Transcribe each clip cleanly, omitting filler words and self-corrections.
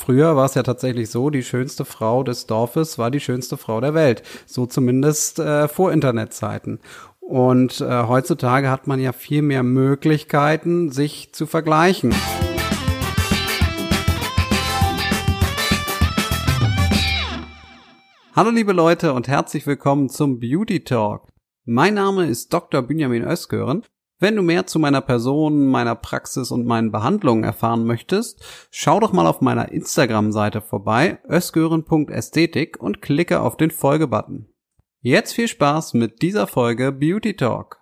früher war es ja tatsächlich so, die schönste Frau des Dorfes war die schönste Frau der Welt. So zumindest vor Internetzeiten. Und heutzutage hat man ja viel mehr Möglichkeiten, sich zu vergleichen. Hallo liebe Leute und herzlich willkommen zum Beauty Talk. Mein Name ist Dr. Benjamin Özgören. Wenn du mehr zu meiner Person, meiner Praxis und meinen Behandlungen erfahren möchtest, schau doch mal auf meiner Instagram-Seite vorbei, özgören.ästhetik, und klicke auf den Folge-Button. Jetzt viel Spaß mit dieser Folge Beauty Talk.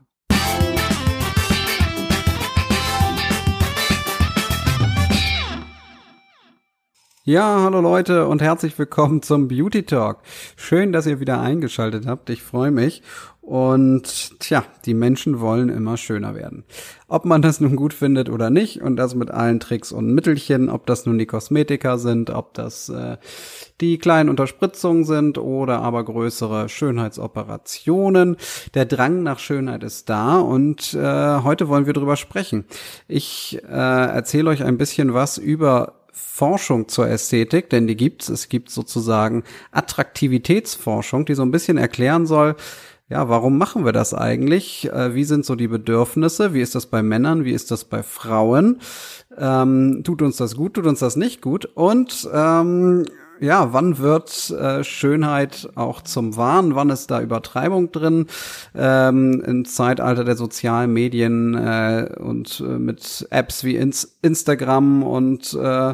Ja, hallo Leute und herzlich willkommen zum Beauty Talk. Schön, dass ihr wieder eingeschaltet habt. Ich freue mich. Und die Menschen wollen immer schöner werden. Ob man das nun gut findet oder nicht, und das mit allen Tricks und Mittelchen, ob das nun die Kosmetika sind, ob das die kleinen Unterspritzungen sind oder aber größere Schönheitsoperationen. Der Drang nach Schönheit ist da und heute wollen wir drüber sprechen. Ich erzähle euch ein bisschen was über Forschung zur Ästhetik, denn die gibt's. Es gibt sozusagen Attraktivitätsforschung, die so ein bisschen erklären soll, ja, warum machen wir das eigentlich? Wie sind so die Bedürfnisse? Wie ist das bei Männern? Wie ist das bei Frauen? Tut uns das gut? Tut uns das nicht gut? Und wann wird Schönheit auch zum Wahn? Wann ist da Übertreibung drin? Im Zeitalter der sozialen Medien und mit Apps wie Instagram und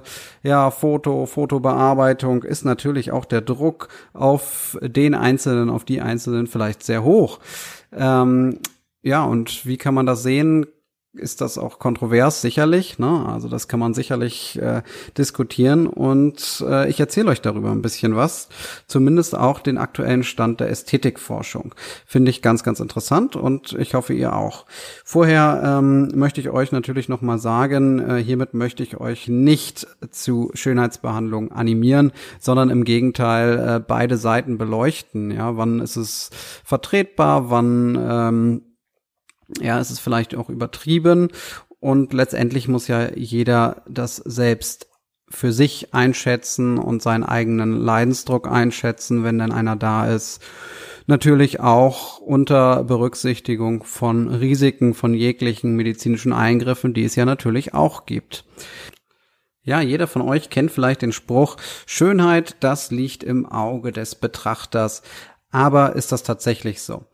Fotobearbeitung ist natürlich auch der Druck auf die Einzelnen vielleicht sehr hoch. Und wie kann man das sehen? Ist das auch kontrovers? Sicherlich, ne? Also das kann man sicherlich diskutieren und ich erzähle euch darüber ein bisschen was, zumindest auch den aktuellen Stand der Ästhetikforschung. Finde ich ganz, ganz interessant und ich hoffe, ihr auch. Vorher möchte ich euch natürlich nochmal sagen, hiermit möchte ich euch nicht zu Schönheitsbehandlung animieren, sondern im Gegenteil beide Seiten beleuchten. Ja, wann ist es vertretbar, wann ist es vielleicht auch übertrieben, und letztendlich muss ja jeder das selbst für sich einschätzen und seinen eigenen Leidensdruck einschätzen, wenn denn einer da ist. Natürlich auch unter Berücksichtigung von Risiken, von jeglichen medizinischen Eingriffen, die es ja natürlich auch gibt. Ja, jeder von euch kennt vielleicht den Spruch, Schönheit, das liegt im Auge des Betrachters. Aber ist das tatsächlich so?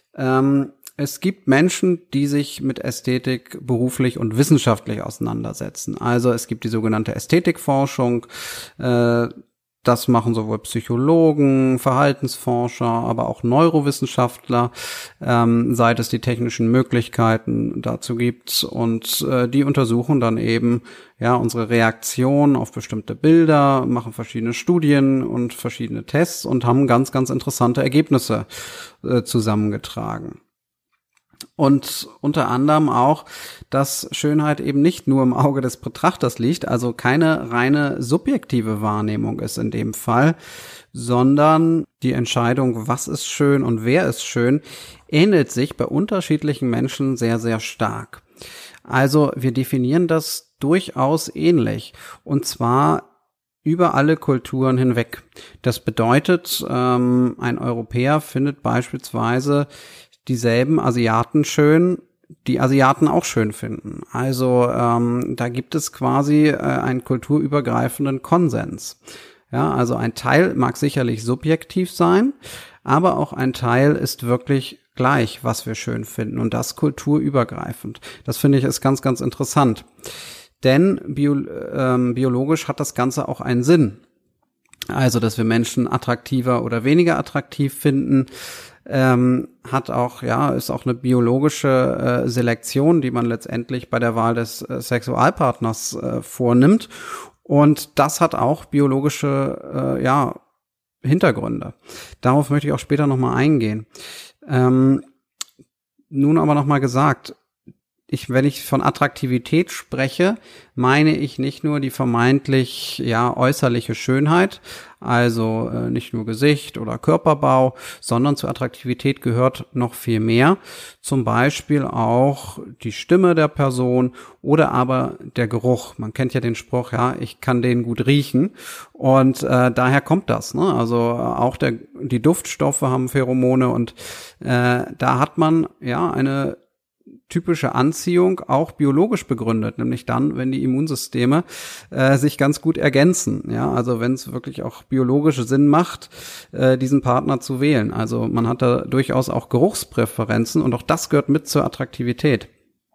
Es gibt Menschen, die sich mit Ästhetik beruflich und wissenschaftlich auseinandersetzen. Also es gibt die sogenannte Ästhetikforschung. Das machen sowohl Psychologen, Verhaltensforscher, aber auch Neurowissenschaftler, seit es die technischen Möglichkeiten dazu gibt. Und die untersuchen dann eben unsere Reaktion auf bestimmte Bilder, machen verschiedene Studien und verschiedene Tests und haben ganz, ganz interessante Ergebnisse zusammengetragen. Und unter anderem auch, dass Schönheit eben nicht nur im Auge des Betrachters liegt, also keine reine subjektive Wahrnehmung ist in dem Fall, sondern die Entscheidung, was ist schön und wer ist schön, ähnelt sich bei unterschiedlichen Menschen sehr, sehr stark. Also wir definieren das durchaus ähnlich, und zwar über alle Kulturen hinweg. Das bedeutet, ein Europäer findet beispielsweise dieselben Asiaten schön, die Asiaten auch schön finden. Also da gibt es quasi einen kulturübergreifenden Konsens. Ja, also ein Teil mag sicherlich subjektiv sein, aber auch ein Teil ist wirklich gleich, was wir schön finden, und das kulturübergreifend. Das finde ich ist ganz, ganz interessant. Denn biologisch hat das Ganze auch einen Sinn. Also, dass wir Menschen attraktiver oder weniger attraktiv finden, ist auch eine biologische Selektion, die man letztendlich bei der Wahl des Sexualpartners vornimmt. Und das hat auch biologische Hintergründe. Darauf möchte ich auch später nochmal eingehen. Nun aber nochmal gesagt, wenn ich von Attraktivität spreche, meine ich nicht nur die vermeintlich äußerliche Schönheit, also nicht nur Gesicht oder Körperbau, sondern zur Attraktivität gehört noch viel mehr. Zum Beispiel auch die Stimme der Person oder aber der Geruch. Man kennt ja den Spruch, ich kann den gut riechen, und daher kommt das, ne? Also auch die Duftstoffe haben Pheromone, und da hat man eine typische Anziehung auch biologisch begründet, nämlich dann, wenn die Immunsysteme sich ganz gut ergänzen. Ja, also wenn es wirklich auch biologische Sinn macht, diesen Partner zu wählen. Also man hat da durchaus auch Geruchspräferenzen, und auch das gehört mit zur Attraktivität.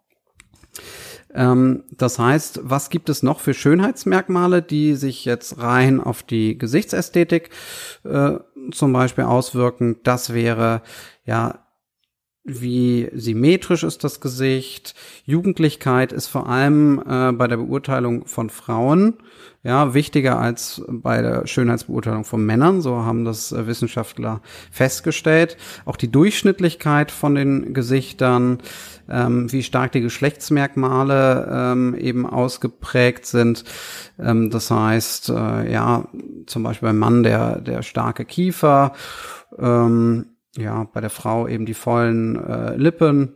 Das heißt, was gibt es noch für Schönheitsmerkmale, die sich jetzt rein auf die Gesichtsästhetik zum Beispiel auswirken? Das wäre wie symmetrisch ist das Gesicht. Jugendlichkeit ist vor allem bei der Beurteilung von Frauen wichtiger als bei der Schönheitsbeurteilung von Männern. So haben das Wissenschaftler festgestellt. Auch die Durchschnittlichkeit von den Gesichtern, wie stark die Geschlechtsmerkmale eben ausgeprägt sind. Das heißt, zum Beispiel beim Mann der starke Kiefer, bei der Frau eben die vollen Lippen.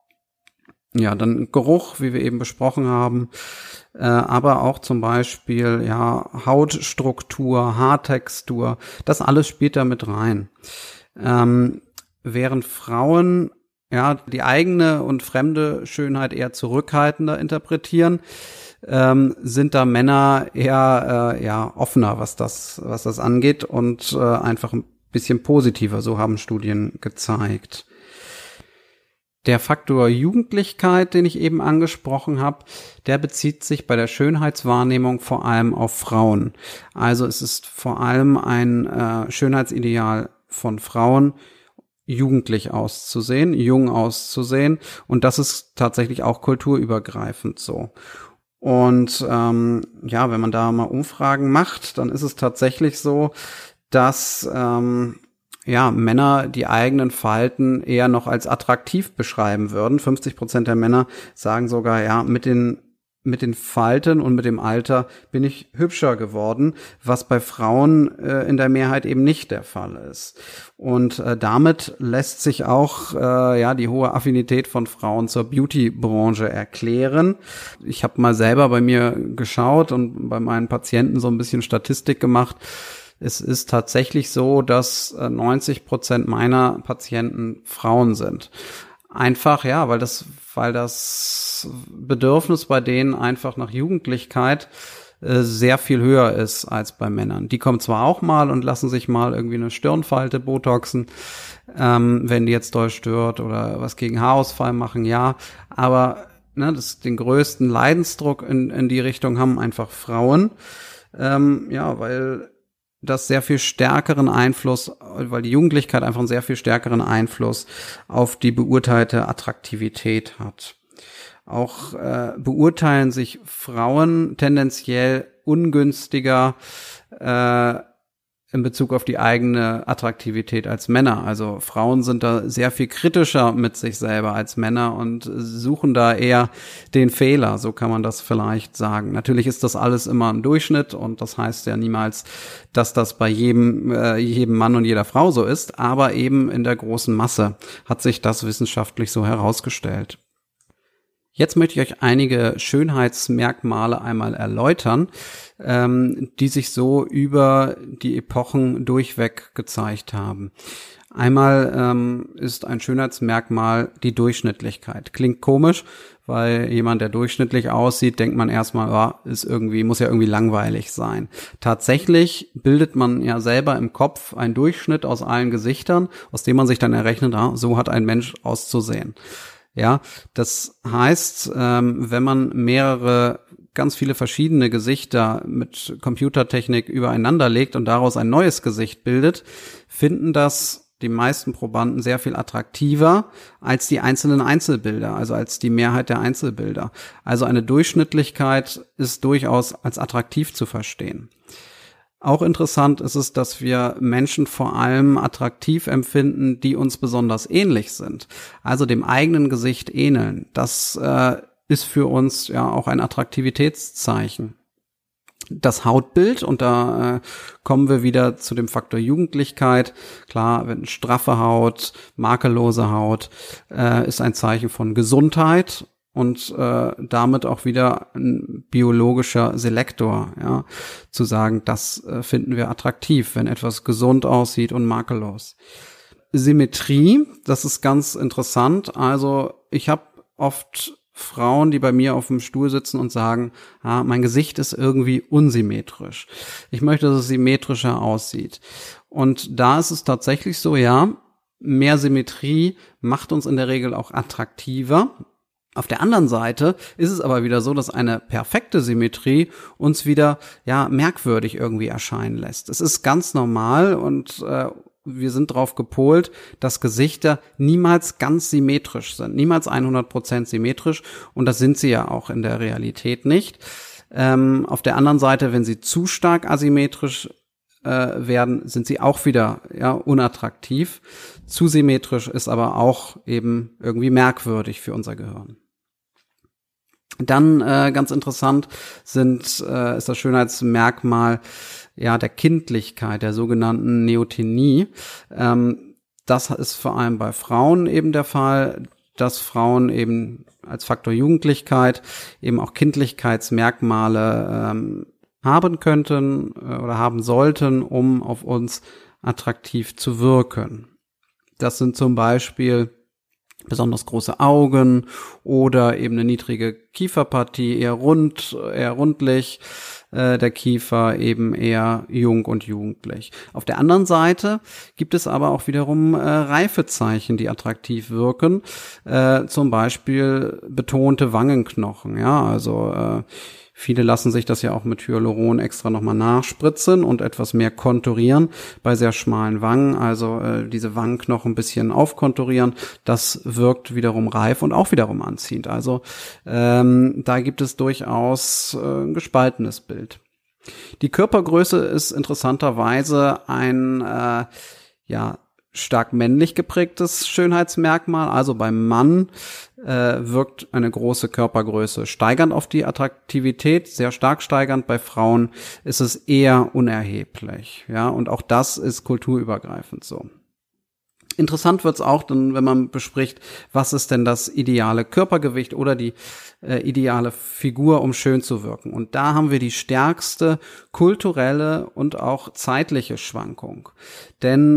Ja, dann Geruch, wie wir eben besprochen haben, aber auch zum Beispiel Hautstruktur, Haartextur, das alles spielt da mit rein. Während Frauen die eigene und fremde Schönheit eher zurückhaltender interpretieren, sind da Männer eher offener, was das angeht, und einfach ein bisschen positiver, so haben Studien gezeigt. Der Faktor Jugendlichkeit, den ich eben angesprochen habe, der bezieht sich bei der Schönheitswahrnehmung vor allem auf Frauen. Also es ist vor allem ein Schönheitsideal von Frauen, jugendlich auszusehen, jung auszusehen, und das ist tatsächlich auch kulturübergreifend so. Und wenn man da mal Umfragen macht, dann ist es tatsächlich so, dass Männer die eigenen Falten eher noch als attraktiv beschreiben würden. 50% der Männer sagen sogar, mit den Falten und mit dem Alter bin ich hübscher geworden, was bei Frauen in der Mehrheit eben nicht der Fall ist. Und damit lässt sich auch die hohe Affinität von Frauen zur Beauty-Branche erklären. Ich habe mal selber bei mir geschaut und bei meinen Patienten so ein bisschen Statistik gemacht. Es ist tatsächlich so, dass 90% meiner Patienten Frauen sind. Einfach, weil das Bedürfnis bei denen einfach nach Jugendlichkeit sehr viel höher ist als bei Männern. Die kommen zwar auch mal und lassen sich mal irgendwie eine Stirnfalte botoxen, wenn die jetzt doll stört, oder was gegen Haarausfall machen, aber den größten Leidensdruck in die Richtung haben einfach Frauen, weil das sehr viel stärkeren Einfluss, weil die Jugendlichkeit einfach einen sehr viel stärkeren Einfluss auf die beurteilte Attraktivität hat. Auch beurteilen sich Frauen tendenziell ungünstiger in Bezug auf die eigene Attraktivität als Männer. Also Frauen sind da sehr viel kritischer mit sich selber als Männer und suchen da eher den Fehler, so kann man das vielleicht sagen. Natürlich ist das alles immer ein Durchschnitt, und das heißt ja niemals, dass das bei jedem Mann und jeder Frau so ist, aber eben in der großen Masse hat sich das wissenschaftlich so herausgestellt. Jetzt möchte ich euch einige Schönheitsmerkmale einmal erläutern, die sich so über die Epochen durchweg gezeigt haben. Einmal ist ein Schönheitsmerkmal die Durchschnittlichkeit. Klingt komisch, weil jemand, der durchschnittlich aussieht, denkt man erstmal, muss ja irgendwie langweilig sein. Tatsächlich bildet man ja selber im Kopf einen Durchschnitt aus allen Gesichtern, aus dem man sich dann errechnet, so hat ein Mensch auszusehen. Ja, das heißt, wenn man ganz viele verschiedene Gesichter mit Computertechnik übereinander legt und daraus ein neues Gesicht bildet, finden das die meisten Probanden sehr viel attraktiver als die einzelnen Einzelbilder, also als die Mehrheit der Einzelbilder. Also eine Durchschnittlichkeit ist durchaus als attraktiv zu verstehen. Auch interessant ist es, dass wir Menschen vor allem attraktiv empfinden, die uns besonders ähnlich sind, also dem eigenen Gesicht ähneln. Das ist für uns ja auch ein Attraktivitätszeichen. Das Hautbild, und da kommen wir wieder zu dem Faktor Jugendlichkeit. Klar, wenn straffe Haut, makellose Haut ist ein Zeichen von Gesundheit und damit auch wieder ein biologischer Selektor, ja, zu sagen, das finden wir attraktiv, wenn etwas gesund aussieht und makellos. Symmetrie, das ist ganz interessant. Also ich habe oft Frauen, die bei mir auf dem Stuhl sitzen und sagen, mein Gesicht ist irgendwie unsymmetrisch. Ich möchte, dass es symmetrischer aussieht. Und da ist es tatsächlich so, ja, mehr Symmetrie macht uns in der Regel auch attraktiver. Auf der anderen Seite ist es aber wieder so, dass eine perfekte Symmetrie uns wieder merkwürdig irgendwie erscheinen lässt. Es ist ganz normal und wir sind darauf gepolt, dass Gesichter niemals ganz symmetrisch sind, niemals 100% symmetrisch, und das sind sie ja auch in der Realität nicht. Auf der anderen Seite, wenn sie zu stark asymmetrisch werden, sind sie auch wieder unattraktiv. Zu symmetrisch ist aber auch eben irgendwie merkwürdig für unser Gehirn. Dann ganz interessant ist das Schönheitsmerkmal der Kindlichkeit, der sogenannten Neotenie. Das ist vor allem bei Frauen eben der Fall, dass Frauen eben als Faktor Jugendlichkeit eben auch Kindlichkeitsmerkmale haben könnten oder haben sollten, um auf uns attraktiv zu wirken. Das sind zum Beispiel besonders große Augen oder eben eine niedrige Kieferpartie, eher rundlich, der Kiefer eben eher jung und jugendlich. Auf der anderen Seite gibt es aber auch wiederum Reifezeichen, die attraktiv wirken, zum Beispiel betonte Wangenknochen, also viele lassen sich das ja auch mit Hyaluron extra nochmal nachspritzen und etwas mehr konturieren bei sehr schmalen Wangen, also diese Wangenknochen ein bisschen aufkonturieren, das wirkt wiederum reif und auch wiederum anziehend. Also da gibt es durchaus ein gespaltenes Bild. Die Körpergröße ist interessanterweise ein stark männlich geprägtes Schönheitsmerkmal. Also beim Mann wirkt eine große Körpergröße steigernd auf die Attraktivität, sehr stark steigernd. Bei Frauen ist es eher unerheblich. Ja, und auch das ist kulturübergreifend so. Interessant wird's auch dann, wenn man bespricht, was ist denn das ideale Körpergewicht oder die ideale Figur, um schön zu wirken. Und da haben wir die stärkste kulturelle und auch zeitliche Schwankung. Denn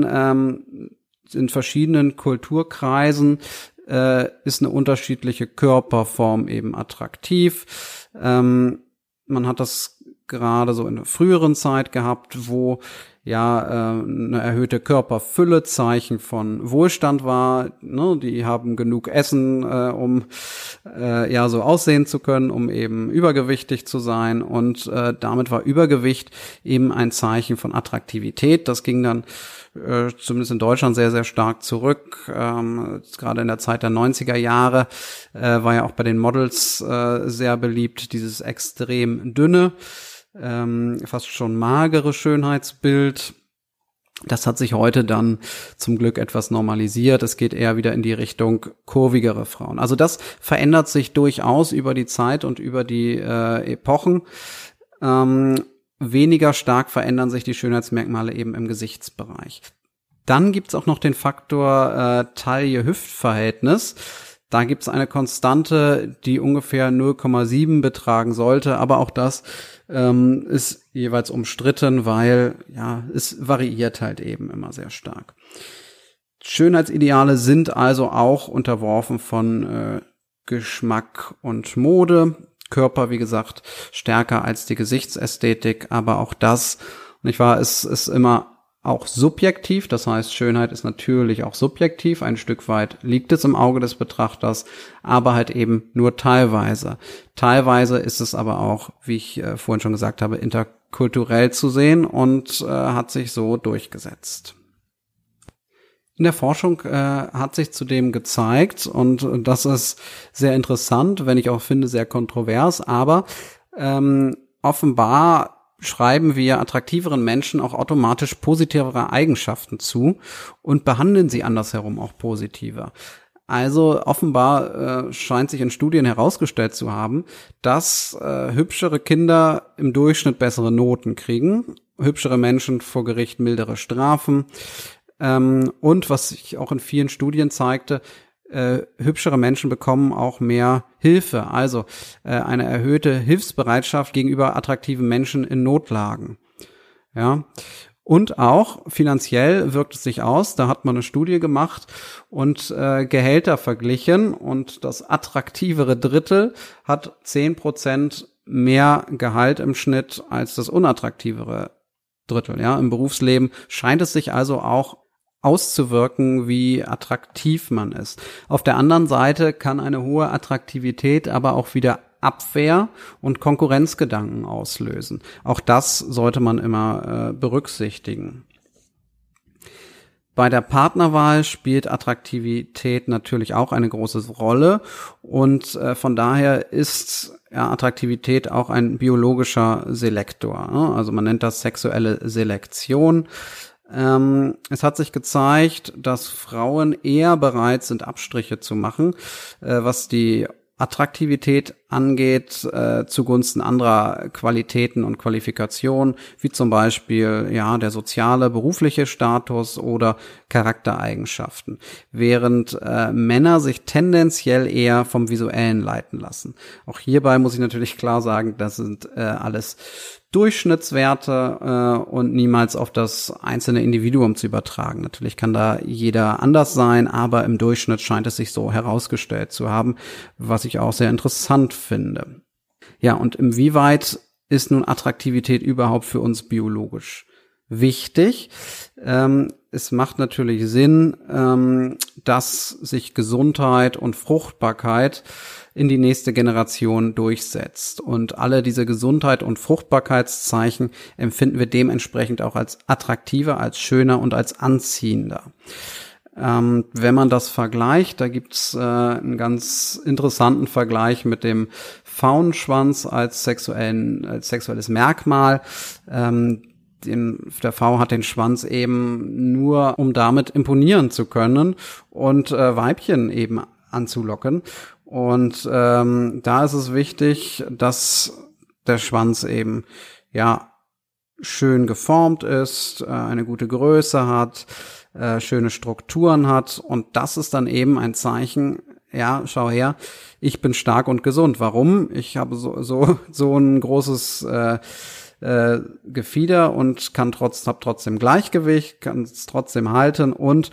in verschiedenen Kulturkreisen ist eine unterschiedliche Körperform eben attraktiv. Man hat das gerade so in der früheren Zeit gehabt, wo eine erhöhte Körperfülle Zeichen von Wohlstand war. Ne? Die haben genug Essen, um so aussehen zu können, um eben übergewichtig zu sein. Und damit war Übergewicht eben ein Zeichen von Attraktivität. Das ging dann zumindest in Deutschland sehr, sehr stark zurück. Gerade in der Zeit der 90er Jahre war ja auch bei den Models sehr beliebt, dieses extrem dünne, fast schon magere Schönheitsbild. Das hat sich heute dann zum Glück etwas normalisiert. Es geht eher wieder in die Richtung kurvigere Frauen. Also das verändert sich durchaus über die Zeit und über die Epochen. Weniger stark verändern sich die Schönheitsmerkmale eben im Gesichtsbereich. Dann gibt's auch noch den Faktor Taille-Hüft-Verhältnis. Da gibt's eine Konstante, die ungefähr 0,7 betragen sollte, aber auch das ist jeweils umstritten, weil es variiert halt eben immer sehr stark. Schönheitsideale sind also auch unterworfen von Geschmack und Mode. Körper, wie gesagt, stärker als die Gesichtsästhetik, aber auch das, es ist immer auch subjektiv, das heißt, Schönheit ist natürlich auch subjektiv, ein Stück weit liegt es im Auge des Betrachters, aber halt eben nur teilweise. Teilweise ist es aber auch, wie ich vorhin schon gesagt habe, interkulturell zu sehen und hat sich so durchgesetzt. In der Forschung hat sich zudem gezeigt, und das ist sehr interessant, wenn ich auch finde, sehr kontrovers, aber offenbar schreiben wir attraktiveren Menschen auch automatisch positivere Eigenschaften zu und behandeln sie andersherum auch positiver. Also offenbar scheint sich in Studien herausgestellt zu haben, dass hübschere Kinder im Durchschnitt bessere Noten kriegen, hübschere Menschen vor Gericht mildere Strafen und was sich auch in vielen Studien zeigte, hübschere Menschen bekommen auch mehr Hilfe, also eine erhöhte Hilfsbereitschaft gegenüber attraktiven Menschen in Notlagen. Ja. Und auch finanziell wirkt es sich aus. Da hat man eine Studie gemacht und Gehälter verglichen und das attraktivere Drittel hat 10% mehr Gehalt im Schnitt als das unattraktivere Drittel. Ja, im Berufsleben scheint es sich also auch auszuwirken, wie attraktiv man ist. Auf der anderen Seite kann eine hohe Attraktivität aber auch wieder Abwehr und Konkurrenzgedanken auslösen. Auch das sollte man immer berücksichtigen. Bei der Partnerwahl spielt Attraktivität natürlich auch eine große Rolle und von daher ist Attraktivität auch ein biologischer Selektor. Ne? Also man nennt das sexuelle Selektion. Es hat sich gezeigt, dass Frauen eher bereit sind, Abstriche zu machen, was die Attraktivität angeht, zugunsten anderer Qualitäten und Qualifikationen, wie zum Beispiel der soziale, berufliche Status oder Charaktereigenschaften, während Männer sich tendenziell eher vom Visuellen leiten lassen. Auch hierbei muss ich natürlich klar sagen, das sind alles Durchschnittswerte und niemals auf das einzelne Individuum zu übertragen. Natürlich kann da jeder anders sein, aber im Durchschnitt scheint es sich so herausgestellt zu haben, was ich auch sehr interessant finde. Ja, und inwieweit ist nun Attraktivität überhaupt für uns biologisch wichtig? Es macht natürlich Sinn, dass sich Gesundheit und Fruchtbarkeit in die nächste Generation durchsetzt. Und alle diese Gesundheit und Fruchtbarkeitszeichen empfinden wir dementsprechend auch als attraktiver, als schöner und als anziehender. Wenn man das vergleicht, da gibt's einen ganz interessanten Vergleich mit dem Faunenschwanz als sexuelles Merkmal. Der V hat den Schwanz eben nur, um damit imponieren zu können und Weibchen eben anzulocken. Und da ist es wichtig, dass der Schwanz eben schön geformt ist, eine gute Größe hat, schöne Strukturen hat. Und das ist dann eben ein Zeichen, schau her, ich bin stark und gesund. Warum? Ich habe so ein großes Gefieder und hab trotzdem Gleichgewicht, kann es trotzdem halten und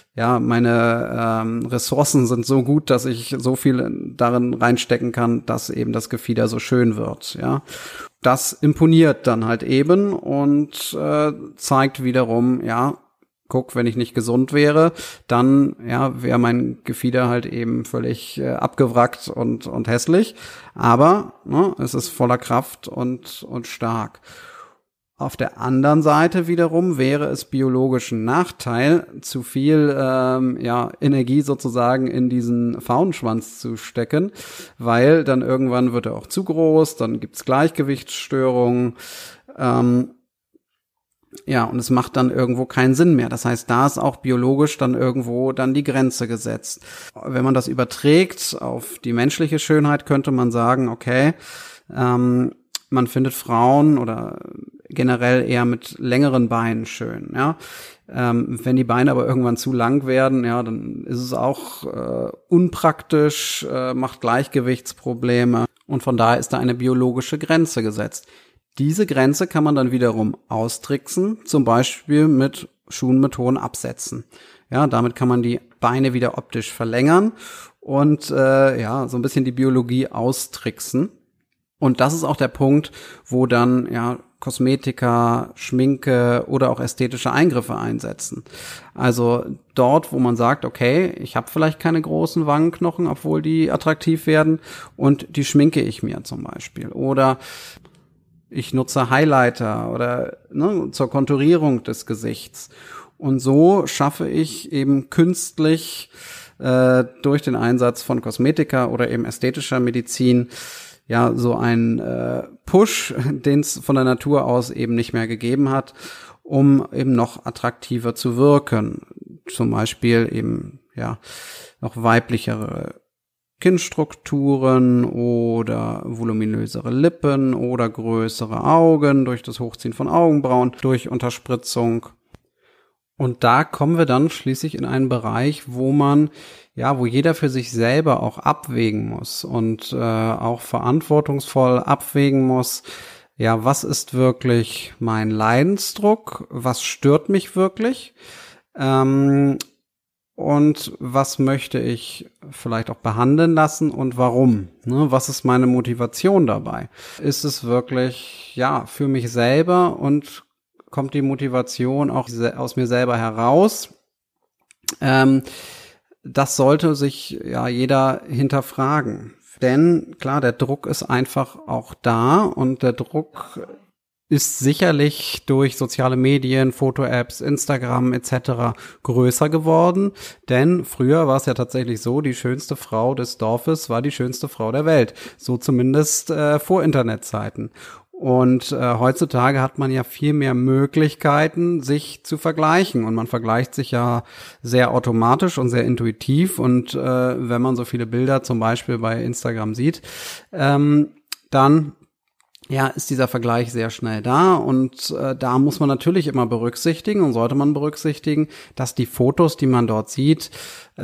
meine Ressourcen sind so gut, dass ich so viel darin reinstecken kann, dass eben das Gefieder so schön wird. Ja, das imponiert dann halt eben und zeigt wiederum, guck, wenn ich nicht gesund wäre, dann wäre mein Gefieder halt eben völlig abgewrackt und hässlich. Aber es ist voller Kraft und stark. Auf der anderen Seite wiederum wäre es biologisch ein Nachteil, zu viel Energie sozusagen in diesen Faunenschwanz zu stecken, weil dann irgendwann wird er auch zu groß, dann gibt's Gleichgewichtsstörungen. Und es macht dann irgendwo keinen Sinn mehr. Das heißt, da ist auch biologisch dann irgendwo dann die Grenze gesetzt. Wenn man das überträgt auf die menschliche Schönheit, könnte man sagen, okay, man findet Frauen oder generell eher mit längeren Beinen schön, wenn die Beine aber irgendwann zu lang werden, dann ist es auch unpraktisch, macht Gleichgewichtsprobleme und von daher ist da eine biologische Grenze gesetzt. Diese Grenze kann man dann wiederum austricksen, zum Beispiel mit Schuhen mit hohen Absätzen. Damit kann man die Beine wieder optisch verlängern und so ein bisschen die Biologie austricksen. Und das ist auch der Punkt, wo dann Kosmetika, Schminke oder auch ästhetische Eingriffe einsetzen. Also dort, wo man sagt, okay, ich habe vielleicht keine großen Wangenknochen, obwohl die attraktiv werden und die schminke ich mir zum Beispiel. Oder ich nutze Highlighter oder zur Konturierung des Gesichts. Und so schaffe ich eben künstlich durch den Einsatz von Kosmetika oder eben ästhetischer Medizin ja so ein Push, den es von der Natur aus eben nicht mehr gegeben hat, um eben noch attraktiver zu wirken. Zum Beispiel eben ja noch weiblichere Kinnstrukturen oder voluminösere Lippen oder größere Augen durch das Hochziehen von Augenbrauen, durch Unterspritzung. Und da kommen wir dann schließlich in einen Bereich, wo jeder für sich selber auch abwägen muss und auch verantwortungsvoll abwägen muss, ja, was ist wirklich mein Leidensdruck, was stört mich wirklich, und was möchte ich vielleicht auch behandeln lassen und warum? Ne? Was ist meine Motivation dabei? Ist es wirklich, ja, für mich selber und kommt die Motivation auch aus mir selber heraus? Das sollte sich ja jeder hinterfragen. Denn klar, der Druck ist einfach auch da und der Druck ist sicherlich durch soziale Medien, Foto-Apps, Instagram etc. größer geworden. Denn früher war es ja tatsächlich so, die schönste Frau des Dorfes war die schönste Frau der Welt. So zumindest vor Internetzeiten. Und heutzutage hat man ja viel mehr Möglichkeiten, sich zu vergleichen. Und man vergleicht sich ja sehr automatisch und sehr intuitiv. Und wenn man so viele Bilder zum Beispiel bei Instagram sieht, dann ja, ist dieser Vergleich sehr schnell da und da muss man natürlich immer berücksichtigen und sollte man berücksichtigen, dass die Fotos, die man dort sieht,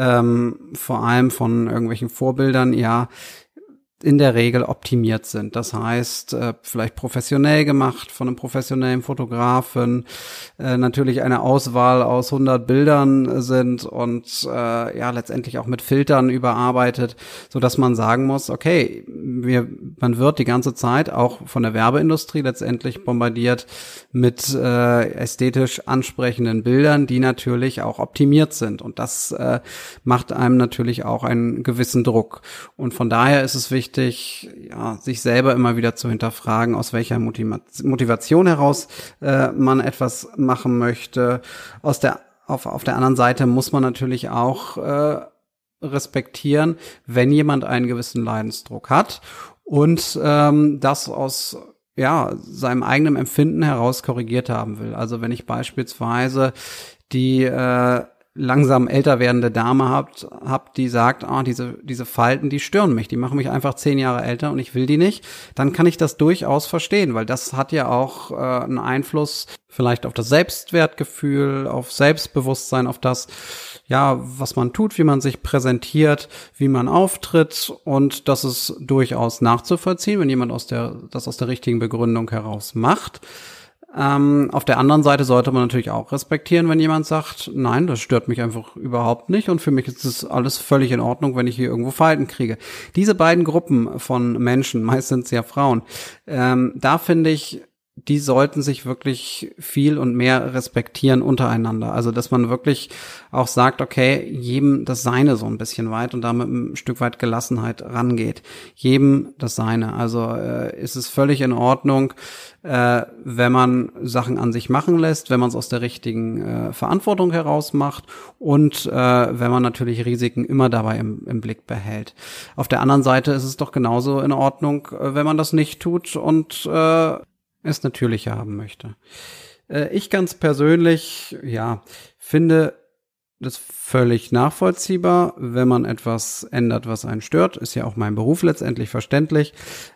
vor allem von irgendwelchen Vorbildern, ja, in der Regel optimiert sind. Das heißt, vielleicht professionell gemacht von einem professionellen Fotografen, natürlich eine Auswahl aus 100 Bildern sind und ja letztendlich auch mit Filtern überarbeitet, so dass man sagen muss, okay, man wird die ganze Zeit auch von der Werbeindustrie letztendlich bombardiert mit ästhetisch ansprechenden Bildern, die natürlich auch optimiert sind und das macht einem natürlich auch einen gewissen Druck und von daher ist es wichtig, ja, sich selber immer wieder zu hinterfragen, aus welcher Motivation heraus man etwas machen möchte. Auf der anderen Seite muss man natürlich auch respektieren, wenn jemand einen gewissen Leidensdruck hat und das aus seinem eigenen Empfinden heraus korrigiert haben will. Also wenn ich beispielsweise die langsam älter werdende Dame habt, die sagt, diese Falten, die stören mich, die machen mich einfach 10 Jahre älter und ich will die nicht, dann kann ich das durchaus verstehen, weil das hat ja auch einen Einfluss vielleicht auf das Selbstwertgefühl, auf Selbstbewusstsein, auf das, ja, was man tut, wie man sich präsentiert, wie man auftritt und das ist durchaus nachzuvollziehen, wenn jemand das aus der richtigen Begründung heraus macht. Auf der anderen Seite sollte man natürlich auch respektieren, wenn jemand sagt, nein, das stört mich einfach überhaupt nicht und für mich ist das alles völlig in Ordnung, wenn ich hier irgendwo Falten kriege. Diese beiden Gruppen von Menschen, meist sind es ja Frauen, da finde ich, die sollten sich wirklich viel und mehr respektieren untereinander. Also, dass man wirklich auch sagt, okay, jedem das Seine so ein bisschen weit und damit ein Stück weit Gelassenheit rangeht. Jedem das Seine. Also ist es völlig in Ordnung, wenn man Sachen an sich machen lässt, wenn man es aus der richtigen Verantwortung heraus macht und wenn man natürlich Risiken immer dabei im Blick behält. Auf der anderen Seite ist es doch genauso in Ordnung, wenn man das nicht tut und es natürlicher haben möchte. Ich ganz persönlich, ja, finde das völlig nachvollziehbar, wenn man etwas ändert, was einen stört. Ist ja auch mein Beruf letztendlich verständlich.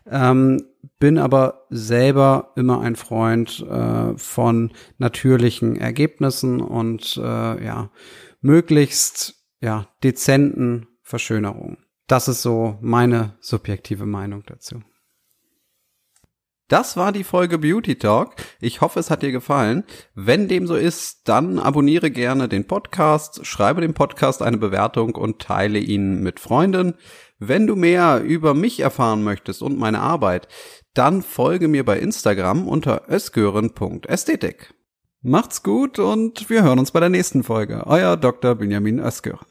Bin aber selber immer ein Freund von natürlichen Ergebnissen und möglichst dezenten Verschönerungen. Das ist so meine subjektive Meinung dazu. Das war die Folge Beauty Talk. Ich hoffe, es hat dir gefallen. Wenn dem so ist, dann abonniere gerne den Podcast, schreibe dem Podcast eine Bewertung und teile ihn mit Freunden. Wenn du mehr über mich erfahren möchtest und meine Arbeit, dann folge mir bei Instagram unter özgören.ästhetik. Macht's gut und wir hören uns bei der nächsten Folge. Euer Dr. Benjamin Özgören.